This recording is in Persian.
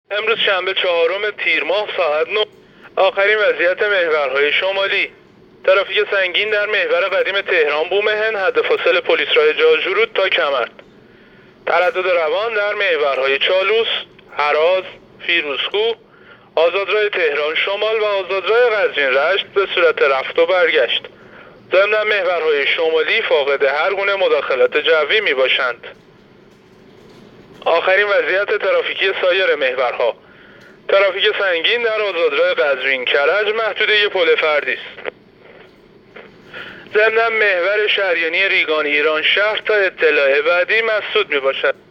امروز شنبه 4 تیر ماه ساعت 9. آخرین وضعیت محورهای شمالی. ترافیک سنگین در محور قدیم تهران بومهن، حد فاصل پلیس راه جاجورود تا کمرد. تردد روان در محورهای چالوس، هراز، فیروزکوه، آزادراه تهران شمال و آزادراه قزوین رشت به صورت رفت و برگشت. ضمن محورهای شمالی فاقد هر گونه مداخلات جوی می باشند. آخرین وضعیت ترافیکی سایر محورها. ترافیک سنگین در آزادراه قزوین کرج محدود پل فردی است. ضمن محور شهریانی ریگان ایران شهر تا اطلاع بعدی مسدود می باشد.